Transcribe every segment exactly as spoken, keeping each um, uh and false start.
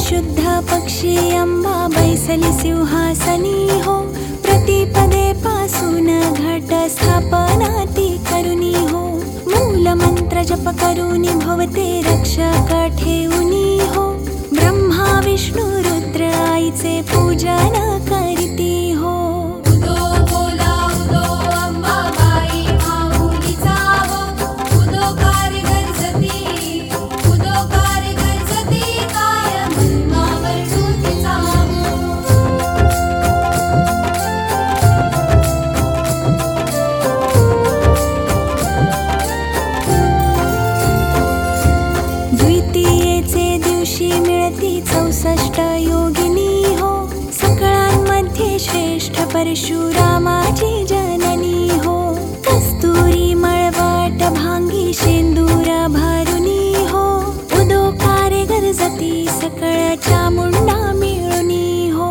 शुद्ध पक्षी अंबा बैसली सिंहासनी हो. प्रतिपदे पासून घट स्थापना ती करुणी हो. मूल मंत्र जप करुणी भवते रक्षक ठेऊनी हो. ब्रह्मा विष्णु रुद्र आईचे पूजन करीती हो. चौसष्ट योगिनी हो. सकळांमध्ये श्रेष्ठ परशुरामाची जननी हो. कस्तुरी मळवट भांगी शेंदूर भारुनी हो. उदोकारे गरजती सकळ चामुंडा मिळुनी हो.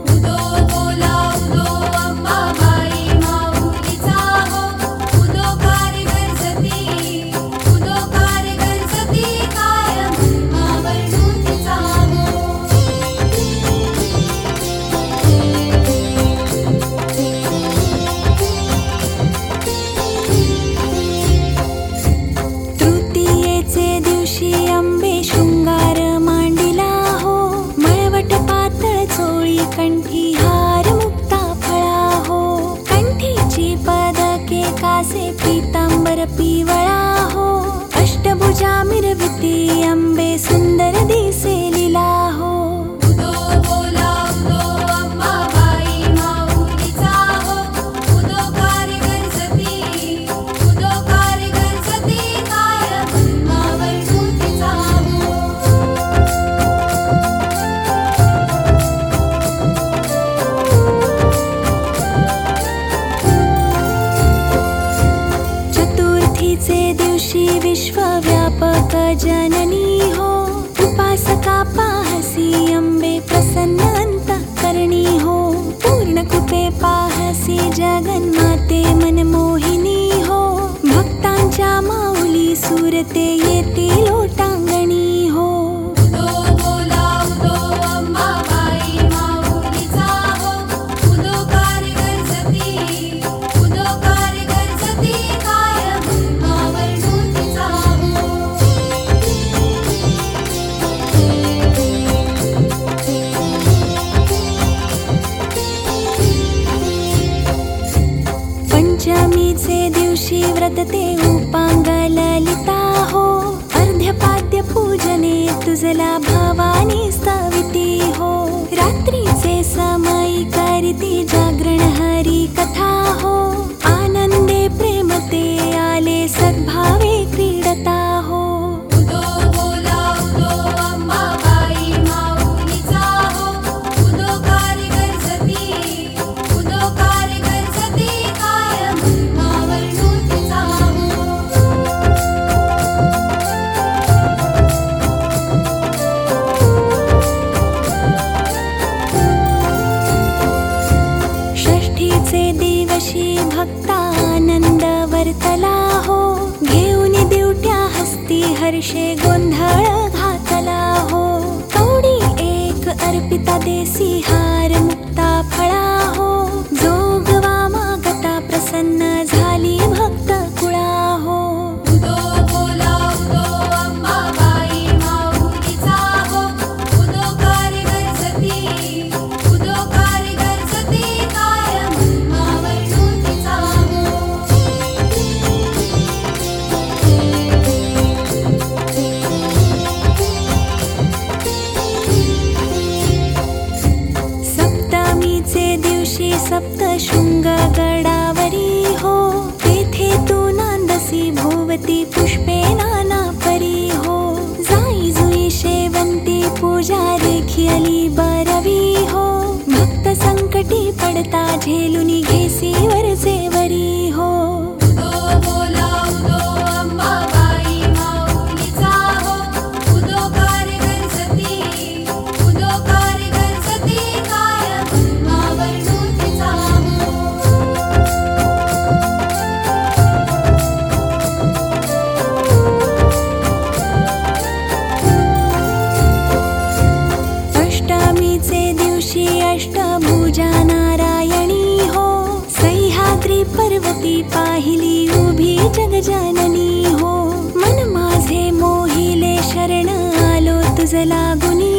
कंठी हार मुक्ता फळा हो. कंठीची पदके कासे पीतांबर पिवळा हो. अष्टभुजा मिरविती अंबे सुंदर दिसे लीला हो. विश्वव्यापक जननी हो. उपासका पाहसी अंबे प्रसन्न अंतःकरणी हो. पूर्ण कृपे पाहसी जगन्माते मनमोहिनी हो. भक्तांच्या माऊली सुरते येती लोटांगणी हो. पंचमीचे दिवशी व्रतते उपांग ललिता हो. अर्ध्यपाद्य पूजने तुझला भवानी स्तविती हो. रात्रीचे समयी करीती जागरण हरी कथा हो. आनंदे प्रेमते आले सद्भावे क्रीडता हो. भक्तानंद वर्तला हो. घेऊन दिवट्या हस्ती हर्षे गोंधळ घातला हो. कवडी एक अर्पिता देसी हार मुक्ता फळा हो. जोगवा मागता प्रसन्न झाली भक्त कुळा हो. सप्तशृंग गडावरी हो. तेथे तू नांदसी भोवती पुष्पे नाना परी हो. जाई जुई शेवंती पूजा रेखियली बरवी हो. भक्त संकटी पडता झेलुनी घेसी वरचे वरी हो. गजाननी हो. मन माझे मोहिले शरण आलो तुझ लागुनी